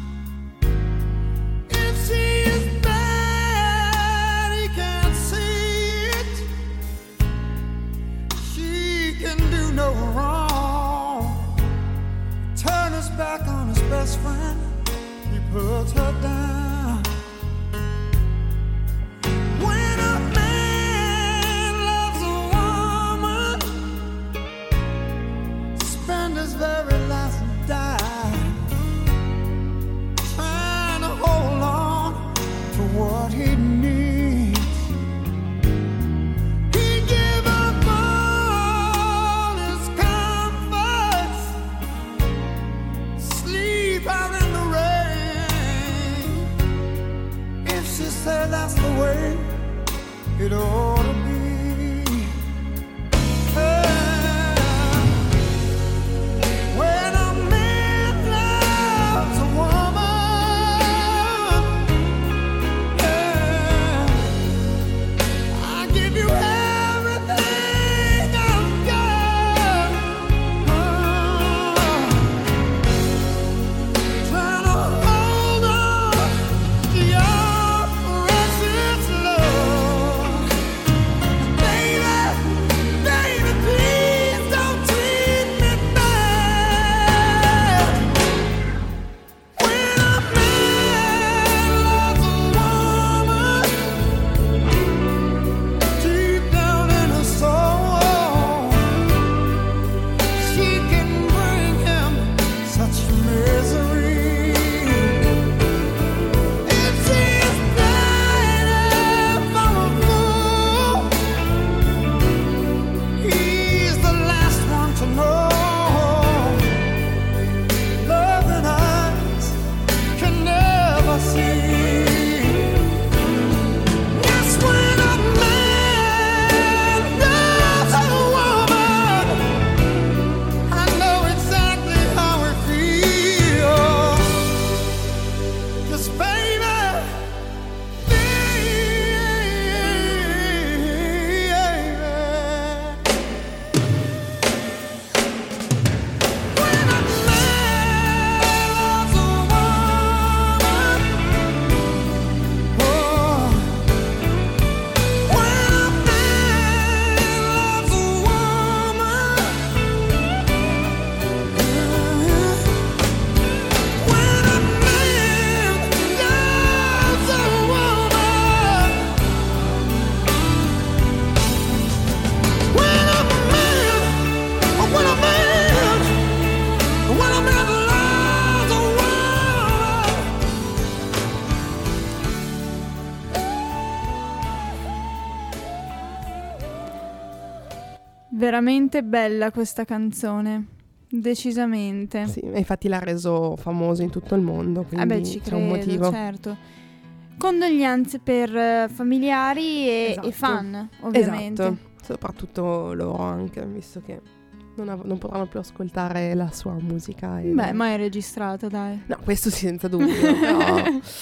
If she is bad, he can't see it. She can do no wrong. Turn his back on his best friend, he puts her down. When a man loves a woman, spend his very last dime trying to hold on to what he needs. He'd give up all veramente bella questa canzone, decisamente. Sì, infatti l'ha reso famoso in tutto il mondo, quindi eh beh, ci c'è credo, un motivo. certo. Condoglianze per uh, familiari e, Esatto. e fan, ovviamente. Esatto, soprattutto loro anche, visto che non, av- non potranno più ascoltare la sua musica. E Beh, ma è registrata, dai. No, questo sì, senza dubbio, però...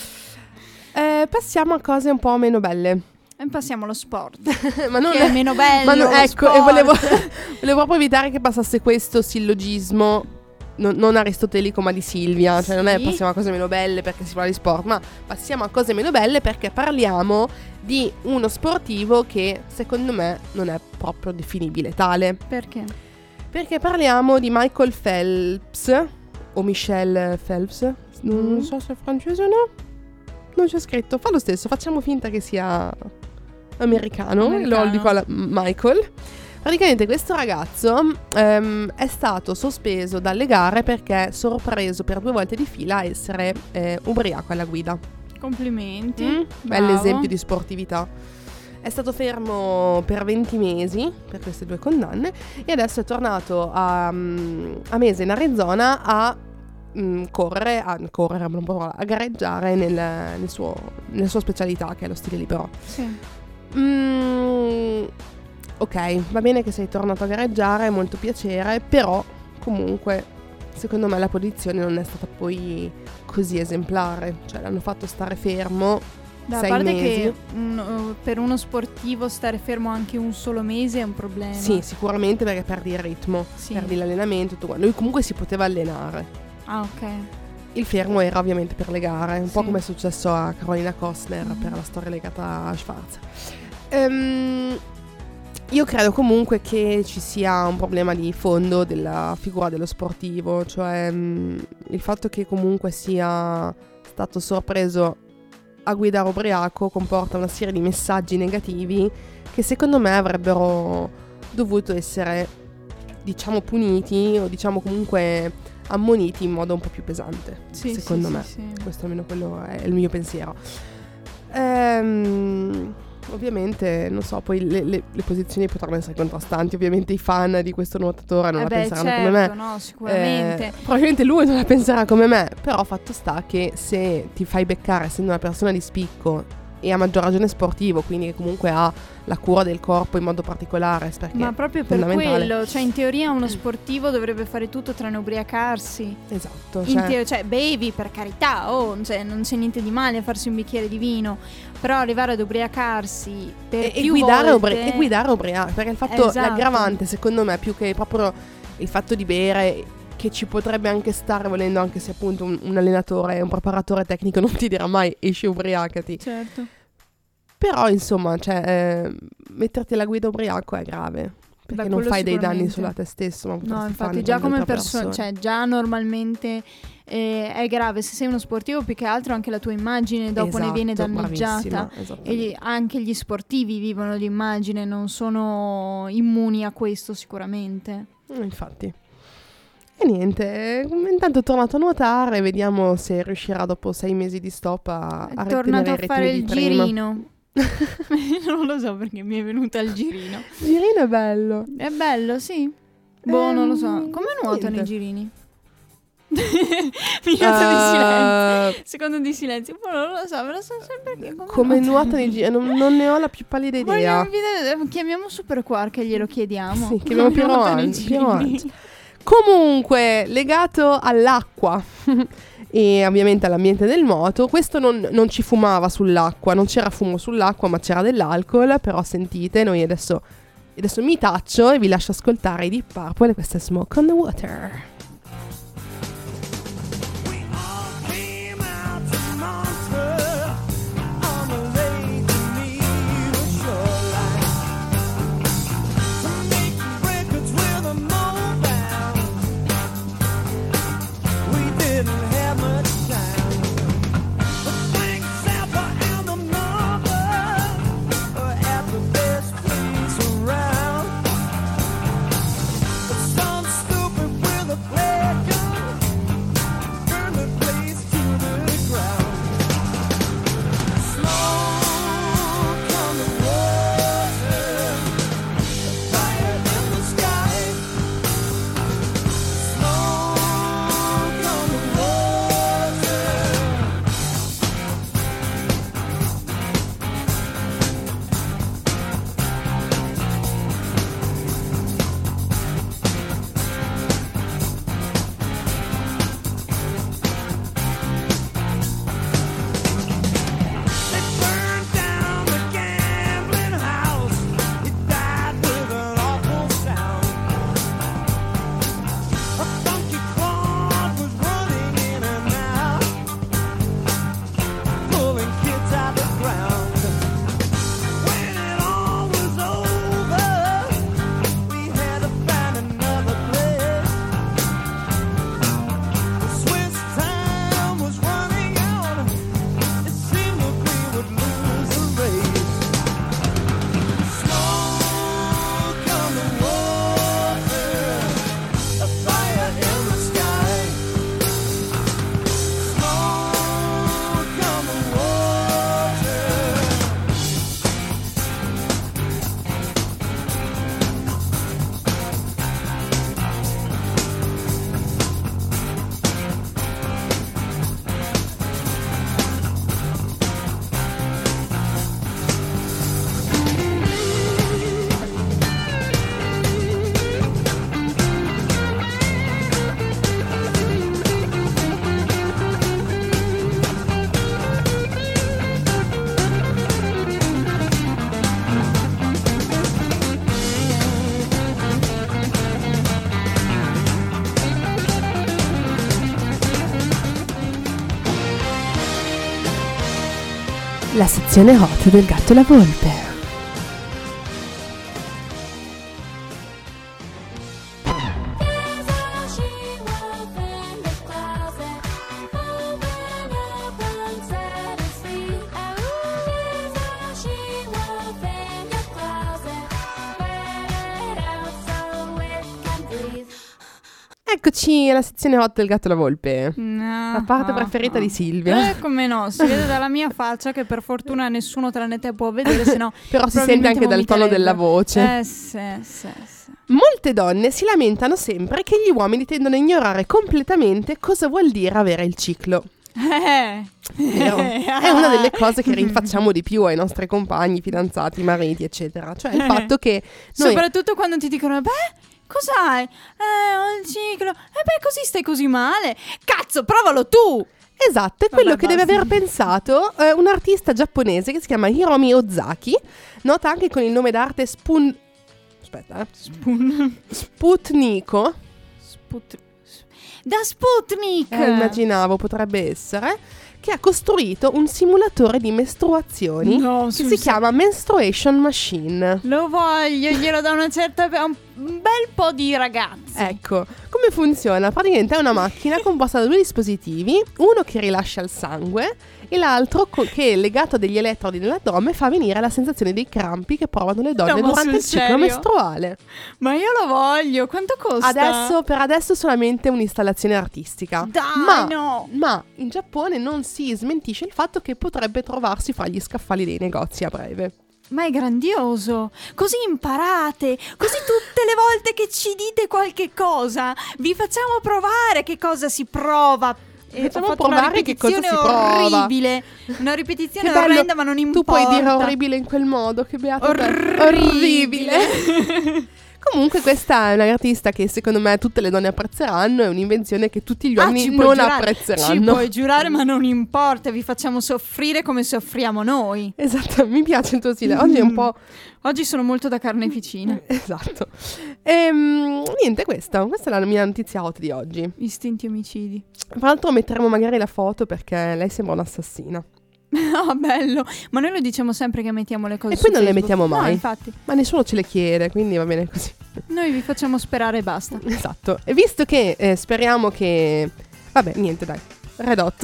eh, passiamo a cose un po' meno belle. E passiamo allo sport. ma non che è meno bello, ma non, lo ecco, sport. e volevo, volevo proprio evitare che passasse questo sillogismo non, non aristotelico ma di Silvia, cioè non è Sì. passiamo a cose meno belle perché si parla di sport, ma passiamo a cose meno belle perché parliamo di uno sportivo che secondo me non è proprio definibile tale. Perché? Perché parliamo di Michael Phelps o Michel Phelps, non Mm. so se è francese o no, non c'è scritto, fa lo stesso, facciamo finta che sia americano, Americano. lo dico alla Michael. Praticamente questo ragazzo ehm, è stato sospeso dalle gare perché sorpreso per due volte di fila a essere eh, ubriaco alla guida. Complimenti. Mm? Bravo. Bell'esempio di sportività. È stato fermo per venti mesi per queste due condanne e adesso è tornato a, mm, a Mesa in Arizona a mm, correre, a correre, non posso parlare, a gareggiare nel, nel suo, nella sua specialità che è lo stile libero. Sì. Mm, ok, va bene che sei tornato a gareggiare, è molto piacere, però comunque secondo me la posizione non è stata poi così esemplare, cioè l'hanno fatto stare fermo Da sei parte mesi. che un- per uno sportivo stare fermo anche un solo mese è un problema. Sì, sicuramente perché perdi il ritmo, Sì. perdi l'allenamento, tutto quanto. Lui comunque si poteva allenare. Ah, ok. Il fermo era ovviamente per le gare, un po' Sì. come è successo a Carolina Kostner Mm. per la storia legata a Schwarz. Ehm, io credo comunque che ci sia un problema di fondo della figura dello sportivo, cioè mm, il fatto che comunque sia stato sorpreso a guidare ubriaco comporta una serie di messaggi negativi che secondo me avrebbero dovuto essere, diciamo, puniti o diciamo comunque ammoniti in modo un po' più pesante, Sì, secondo sì, me. sì, sì. Questo almeno quello è il mio pensiero. Ehm, ovviamente, non so, poi le, le- le posizioni potranno essere contrastanti. Ovviamente i fan di questo nuotatore non Eh la beh, penseranno certo, come me. no, sicuramente. Eh, probabilmente lui non la penserà come me. Però fatto sta che se ti fai beccare essendo una persona di spicco e a maggior ragione sportivo, quindi che comunque ha la cura del corpo in modo particolare, perché Ma proprio per fondamentale. quello, cioè in teoria uno sportivo dovrebbe fare tutto tranne ubriacarsi. Esatto, In cioè, teo- cioè bevi per carità, oh, cioè, non c'è niente di male a farsi un bicchiere di vino, però arrivare ad ubriacarsi per e, e più guidare volte ubri- e guidare ubriaco, perché il fatto Esatto. l'aggravante secondo me più che proprio il fatto di bere, che ci potrebbe anche stare volendo, anche se appunto un, un allenatore, un preparatore tecnico non ti dirà mai esci ubriacati, Certo. però insomma, cioè, eh, metterti alla guida ubriaco è grave, perché Beh, non quello fai dei danni sicuramente. solo a te stesso, ma No, potresti infatti farne già con come altre persona, persone. cioè già normalmente eh, è grave se sei uno sportivo, più che altro anche la tua immagine dopo ne viene Esatto, danneggiata. bravissima, E esattamente. gli- anche gli sportivi vivono l'immagine, non sono immuni a questo sicuramente. Eh, Infatti. E niente, intanto è tornato a nuotare, vediamo se riuscirà dopo sei mesi di stop a, È a tornato ritenere a i ritmi fare di il prima. girino. Non lo so perché mi è venuto il girino. Il girino è bello. È bello, sì. Boh, non lo so. Ehm, Come nuotano niente. i girini? Minuto di silenzio. Eh, Secondo di silenzio. Boh, non lo so, me lo so sempre che come, come nuotano i girini? Non, non ne ho la più pallida idea. Voglio vedere- chiamiamo Super Quark e glielo chiediamo. Sì, chiamiamo Come Piero nuotano i An- Piero girini. An- Comunque, legato all'acqua e ovviamente all'ambiente del nuoto, questo non, non ci fumava sull'acqua, non c'era fumo sull'acqua, ma c'era dell'alcol. Però sentite, noi adesso, adesso mi taccio e vi lascio ascoltare i Deep Purple e questa è Smoke on the Water. We all came out to Montreux on the Lake Geneva shoreline to make records with a mobile. We didn't have much time, but Frank Zappa and the Northern were at the best place around. But some stupid with a la sezione hot del Gatto e la Volpe. Eccoci alla sezione hot del Gatto e la Volpe. No, la parte no, preferita no. di Silvia. Eh, come no, si vede dalla mia faccia che per fortuna nessuno tranne te può vedere, se no Però si sente anche dal tono della voce. Eh sì, sì, sì. Molte donne si lamentano sempre che gli uomini tendono a ignorare completamente cosa vuol dire avere il ciclo. Eh. Vero? È una delle cose che rinfacciamo di più ai nostri compagni, fidanzati, mariti, eccetera. Cioè il fatto che noi... Soprattutto quando ti dicono, beh... Cos'hai? Eh, ho il ciclo. E beh, così stai così male. Cazzo, provalo tu! Esatto, è quello Vabbè, che basta. deve aver pensato eh, un artista giapponese che si chiama Hiromi Ozaki, nota anche con il nome d'arte Spun... Aspetta, eh. Spun... Sputniko. Sput... Da Sputnik! Eh, immaginavo, potrebbe essere, che ha costruito un simulatore di mestruazioni No, che sul si se- chiama Menstruation Machine. Lo voglio, glielo da una certa... un un bel po' di ragazzi. Ecco, come funziona? Praticamente è una macchina composta da due dispositivi, uno che rilascia il sangue e l'altro co- che legato a degli elettrodi nell'addome fa venire la sensazione dei crampi che provano le donne No, ma durante sul il ciclo serio? mestruale. Ma io lo voglio, quanto costa? Adesso, per adesso solamente un'installazione artistica. Dai, ma, no! ma in Giappone non si smentisce il fatto che potrebbe trovarsi fra gli scaffali dei negozi a breve. Ma è grandioso, così imparate, così tutte le volte che ci dite qualche cosa vi facciamo provare che cosa si prova. E Facciamo ho fatto una provare che cosa ripetizione si prova. orribile, una ripetizione Che bello. orrenda, ma non Tu importa. puoi dire orribile in quel modo, che beato te. Orribile. Orribile. Comunque questa è un'artista che secondo me tutte le donne apprezzeranno, è un'invenzione che tutti gli Ah, uomini ci puoi non giurare, apprezzeranno. Ci puoi giurare, ma non importa, vi facciamo soffrire come soffriamo noi. Esatto, mi piace il tuo stile. Oggi è un po'... Oggi sono molto da carne vicina. Esatto. Ehm, niente, questa, questa è la mia notizia hot di oggi. Istinti omicidi. Tra l'altro metteremo magari la foto perché lei sembra un'assassina. Ah, bello. Ma noi lo diciamo sempre che mettiamo le cose E su poi non le Facebook. mettiamo No, mai. infatti. Ma nessuno ce le chiede, quindi va bene così. Noi vi facciamo sperare e basta. Esatto. E visto che eh, speriamo che... Vabbè, niente, dai. Red Hot.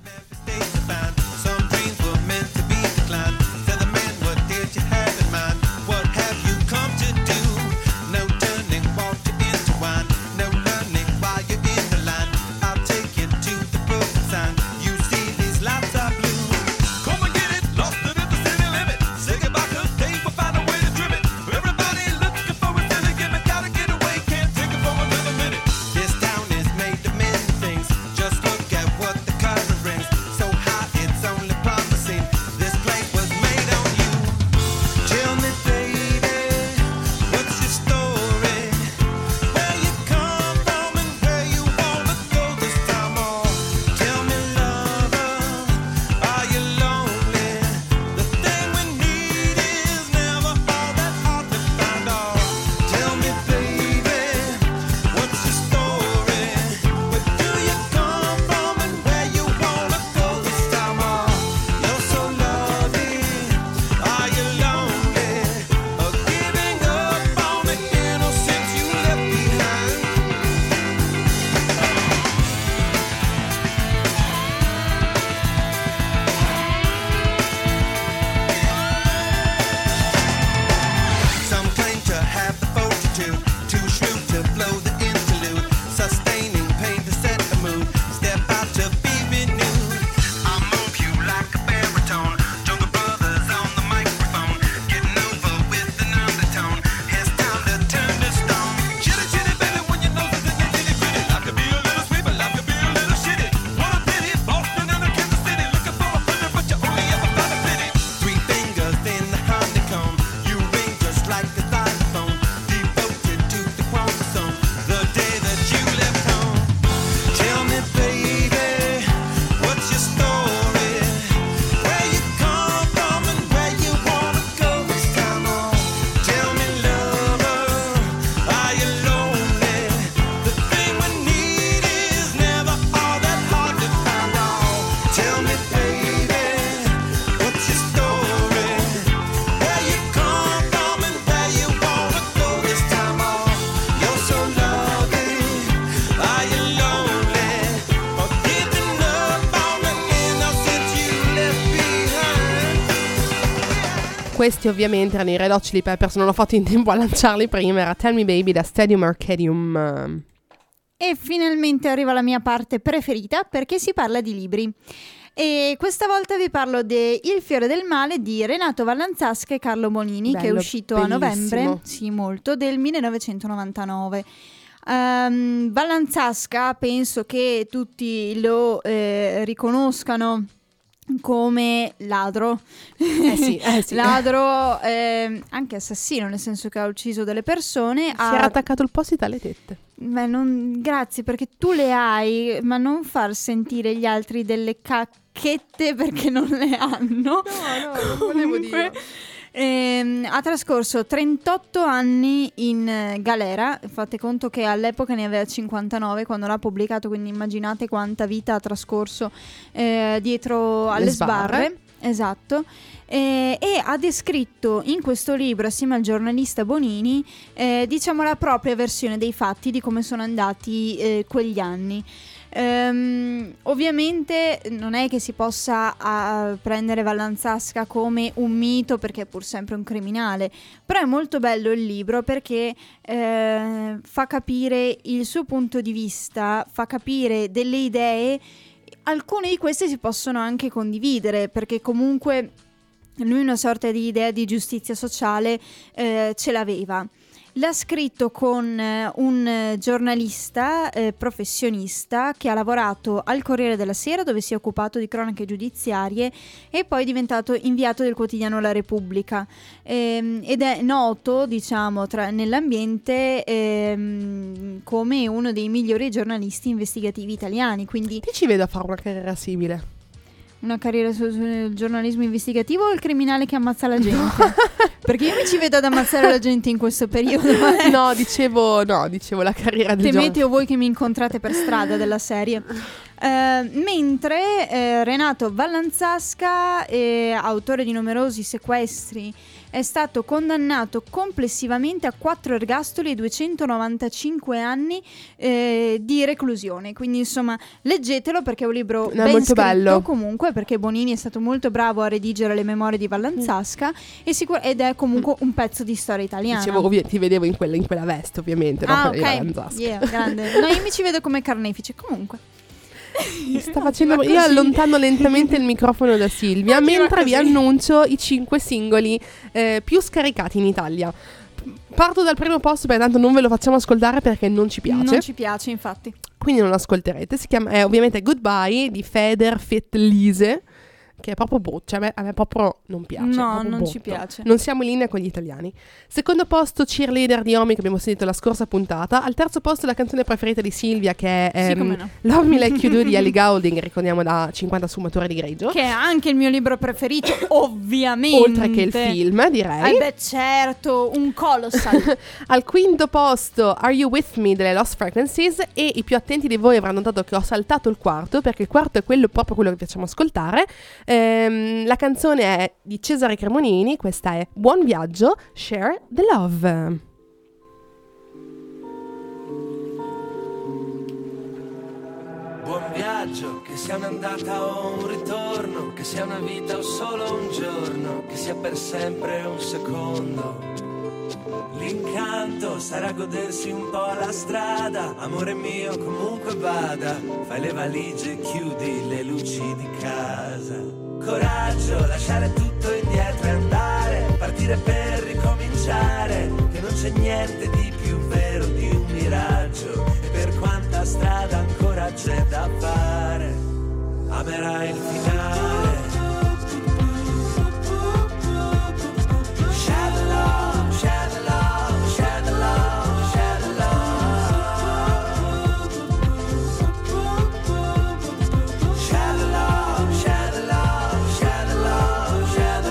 Some dreams were meant to be declined. Tell the man, what did you have in mind? What have you come to do? No turning water into wine. No learning while you're in the line. I'll take you to the broken sign. You see these lights are blue. Come and get it, lost it at the city limit. Say goodbye to Dave, we'll find a way to trim it. Everybody looking for a silly gimmick. Gotta get away, can't take it for another minute. This town is made of many things. Just look at what the color Questi ovviamente erano i Red Hot Chili Peppers, non ho fatto in tempo a lanciarli prima, era Tell Me Baby da Stadium Arcadium. E finalmente arriva la mia parte preferita, perché si parla di libri. E questa volta vi parlo de Il fiore del male di Renato Vallanzasca e Carlo Bonini, Bello, che è uscito bellissimo. a novembre, sì molto, del millenovecentonovantanove. Um, Vallanzasca penso che tutti lo eh, riconoscano come ladro, Eh sì, eh sì. ladro, eh, anche assassino, nel senso che ha ucciso delle persone. Si ha... era attaccato il post-it alle tette. Beh, non... grazie, perché tu le hai, ma non far sentire gli altri delle cacchette perché non le hanno. No, no, non volevo dire. Ehm, ha trascorso trentotto anni in eh, galera. Fate conto che all'epoca ne aveva cinquantanove quando l'ha pubblicato, quindi immaginate quanta vita ha trascorso eh, dietro alle Le sbarre. sbarre. Esatto. Eh, e ha descritto in questo libro, assieme al giornalista Bonini, eh, diciamo la propria versione dei fatti, di come sono andati eh, quegli anni. Um, ovviamente non è che si possa uh, prendere Vallanzasca come un mito, perché è pur sempre un criminale, però è molto bello il libro perché eh, fa capire il suo punto di vista, fa capire delle idee. Alcune di queste si possono anche condividere, perché comunque lui una sorta di idea di giustizia sociale eh, ce l'aveva. L'ha scritto con eh, un eh, giornalista eh, professionista che ha lavorato al Corriere della Sera, dove si è occupato di cronache giudiziarie, e poi è diventato inviato del quotidiano La Repubblica, ehm, ed è noto, diciamo, tra, nell'ambiente ehm, come uno dei migliori giornalisti investigativi italiani. Quindi Ti ci vedo a fare una carriera simile. una carriera sul, sul giornalismo investigativo o il criminale che ammazza la gente? Perché io mi ci vedo ad ammazzare la gente in questo periodo. Eh. No, dicevo, no, dicevo la carriera del giorno. Temete o voi che mi incontrate per strada della serie. Eh, mentre eh, Renato Vallanzasca, eh, autore di numerosi sequestri, è stato condannato complessivamente a quattro ergastoli e duecentonovantacinque anni eh, di reclusione. Quindi insomma leggetelo, perché è un libro No, ben molto scritto, bello. comunque, perché Bonini è stato molto bravo a redigere le memorie di Vallanzasca, mm. e sicur- ed è comunque un pezzo di storia italiana. Dicevo, ovvi- ti vedevo in quella, in quella veste, ovviamente, no? Ah, Quella di ok, Vallanzasca. yeah, grande. No, io mi ci vedo come carnefice, comunque. Mi sta facendo, io allontano lentamente il microfono da Silvia, Non dirà mentre vi così. annuncio i cinque singoli eh, più scaricati in Italia. Parto dal primo posto, perché tanto non ve lo facciamo ascoltare perché non ci piace. Non ci piace, infatti. Quindi non lo ascolterete. Si chiama è ovviamente Goodbye di Feder Fit Lise, che è proprio brutto, cioè a me, a me proprio non piace. è No, proprio non brutto. ci piace. Non siamo in linea con gli italiani. Secondo posto Cheerleader di Omi, che abbiamo sentito la scorsa puntata. Al terzo posto la canzone preferita di Silvia, che è Sì, ehm, come no. Love Me Like You Do di Ellie Goulding, ricordiamo da cinquanta sfumature di grigio. Che è anche il mio libro preferito, ovviamente. Oltre che il film, direi. Eh beh, certo, un colossal. Al quinto posto Are You With Me delle Lost Frequencies, e i più attenti di voi avranno notato che ho saltato il quarto, perché il quarto è quello, proprio quello che facciamo ascoltare. Ehm, la canzone è di Cesare Cremonini, questa è Buon Viaggio, Share the Love. Buon viaggio, che sia un'andata o un ritorno, che sia una vita o solo un giorno, che sia per sempre un secondo. L'incanto sarà godersi un po' la strada, amore mio comunque vada, fai le valigie, chiudi le luci di casa. Coraggio, lasciare tutto indietro e andare, partire per ricominciare, che non c'è niente di più vero di un miraggio, e per quanta strada ancora c'è da fare, amerai il finale. Share the love, share the love, share the love, share the love. Share the love, share the love, share the love, share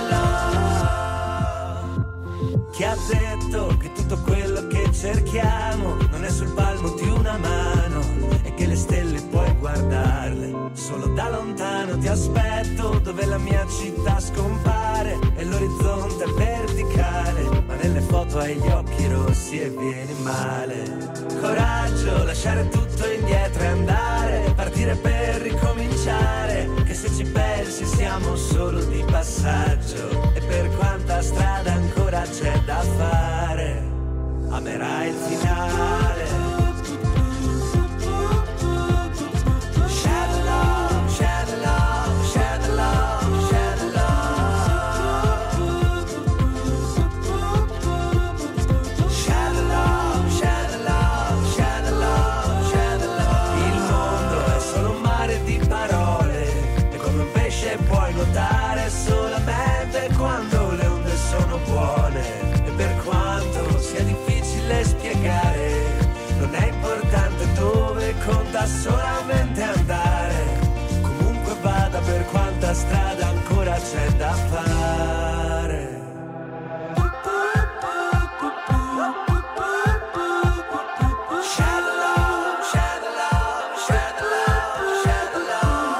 the love. Chi ha detto che tutto quello che cerchiamo non è sul palmo di una mano, e che le stelle puoi guardarle solo da lontano? Ti aspetto dove la mia città scompare e l'orizzonte è verticale, ma nelle foto hai gli occhi rossi e vieni male. Coraggio, lasciare tutto indietro e andare, partire per ricominciare, che se ci pensi siamo siamo solo di passaggio. E per quanta strada ancora c'è da fare, amerai il finale. Share the love, share the love, share the love, share the love. Share the love, share the love, share the love, share the love. Il mondo è solo un mare di parole, e come un pesce puoi nuotare solamente quando le onde sono buone. E per quanto sia difficile spiegare, non è importante dove, conta solamente andare. Comunque vada, per quanta strada ancora c'è da fare. Share the love, share the love, share the love, share the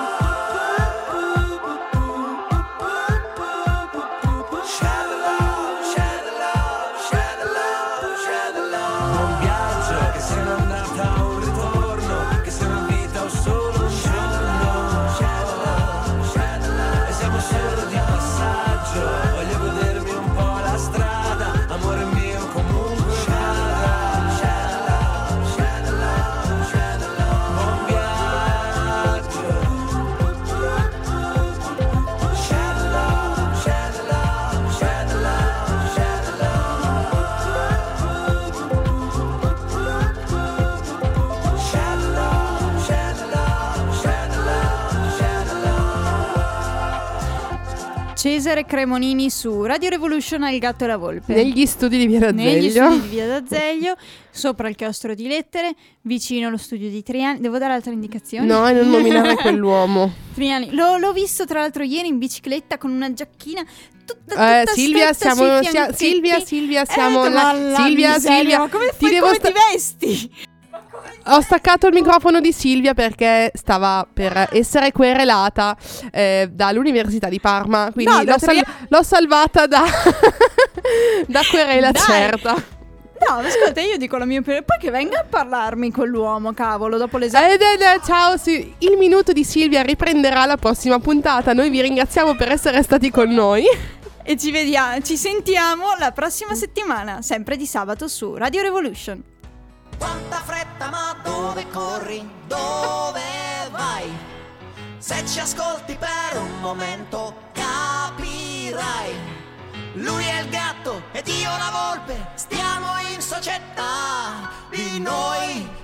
love. Share the love, share the love, share the love, share the love. Un viaggio che sia un'andata o un ritorno, che sia una vita o solo un giorno. Share the love, share the love. E siamo solo di passaggio, voglio godermi un po' la strada, amore mio comunque vada. Share the love, share the love, share the love. Un viaggio. Share the love, share the love, share the love, share the love. Share the love, share the love, share the love, share the love. Cesare Cremonini su Radio Revolution al Gatto e la Volpe. Negli studi di Via Negli d'Azeglio. studi di Via d'Azeglio, sopra il chiostro di lettere, vicino allo studio di Triani. Devo dare altre indicazioni? No, e non nominare quell'uomo. Triani. L'ho, l'ho visto tra l'altro ieri in bicicletta con una giacchina tutta, Eh, tutta Silvia, stretta siamo, sui sia- fianchetti. Silvia, Silvia, siamo Eh, là- ma la Silvia, miseria, Silvia, ma come, ti fai, devo come sta- ti vesti? Ho staccato il microfono di Silvia perché stava per essere querelata eh, dall'Università di Parma, quindi No, da l'ho, sal- Triani. l'ho salvata da, da querela Dai. certa. No, ascolta, io dico la mia opinione. Poi che venga a parlarmi quell'uomo, cavolo, dopo l'esame. Eh, eh, eh, ciao, sì. Il minuto di Silvia riprenderà la prossima puntata. Noi vi ringraziamo per essere stati con noi. E ci vediamo, ci sentiamo la prossima settimana, sempre di sabato su Radio Revolution. Quanta fretta, ma dove corri? Dove vai? Se ci ascolti per un momento capirai. Lui è il gatto ed io la volpe, stiamo in società. Di noi